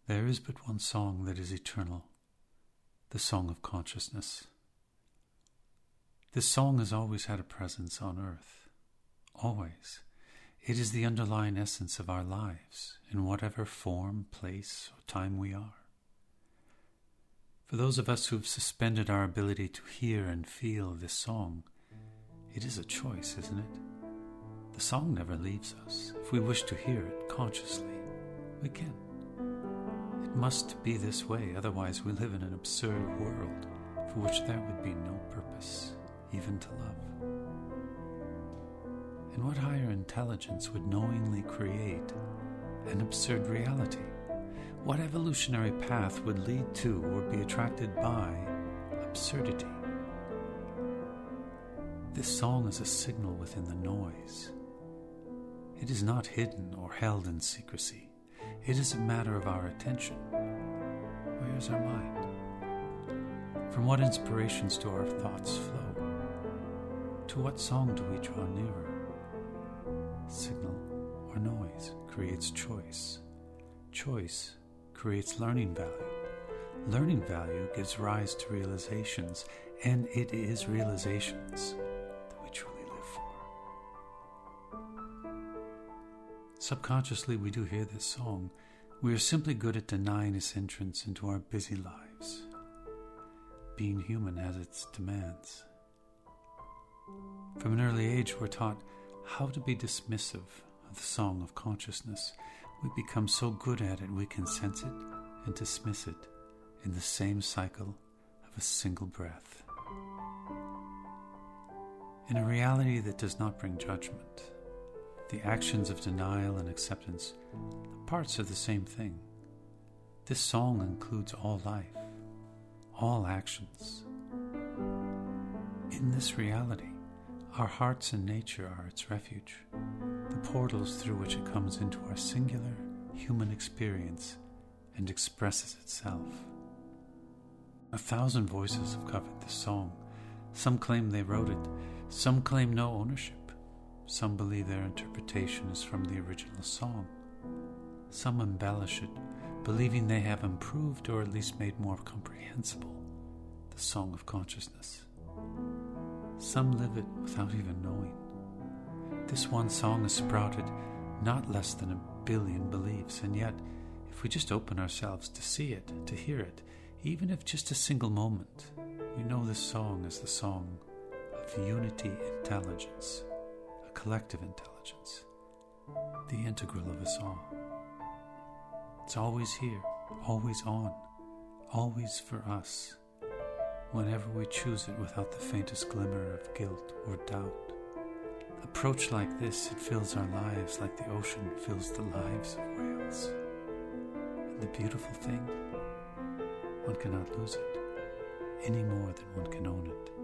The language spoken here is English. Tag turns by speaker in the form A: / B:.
A: There is but one song that is eternal, the song of consciousness. This song has always had a presence on earth. Always. It is the underlying essence of our lives, in whatever form, place, or time we are. For those of us who have suspended our ability to hear and feel this song, it is a choice, isn't it? The song never leaves us. If we wish to hear it consciously, we can. It must be this way, otherwise we live in an absurd world for which there would be no purpose, even to love. And what higher intelligence would knowingly create an absurd reality? What evolutionary path would lead to or be attracted by absurdity? This song is a signal within the noise. It is not hidden or held in secrecy. It is a matter of our attention. Where is our mind? From what inspirations do our thoughts flow? To what song do we draw nearer? Signal or noise creates choice. Choice creates learning value. Learning value gives rise to realizations, and it is realizations that we truly live for. Subconsciously, we do hear this song. We are simply good at denying its entrance into our busy lives. Being human has its demands. From an early age, we're taught how to be dismissive of the song of consciousness. We become so good at it we can sense it and dismiss it in the same cycle of a single breath. In a reality that does not bring judgment, the actions of denial and acceptance, the parts are the same thing. This song includes all life, all actions. In this reality, our hearts and nature are its refuge, the portals through which it comes into our singular human experience and expresses itself. 1,000 voices have covered this song. Some claim they wrote it, some claim no ownership, some believe their interpretation is from the original song. Some embellish it, believing they have improved or at least made more comprehensible the song of consciousness. Some live it without even knowing. This one song has sprouted not less than 1 billion beliefs, and yet, if we just open ourselves to see it, to hear it, even if just a single moment, we know this song is the song of unity intelligence, a collective intelligence, the integral of us all. It's always here, always on, always for us, whenever we choose it without the faintest glimmer of guilt or doubt. Approach like this, it fills our lives like the ocean fills the lives of whales. And the beautiful thing, one cannot lose it any more than one can own it.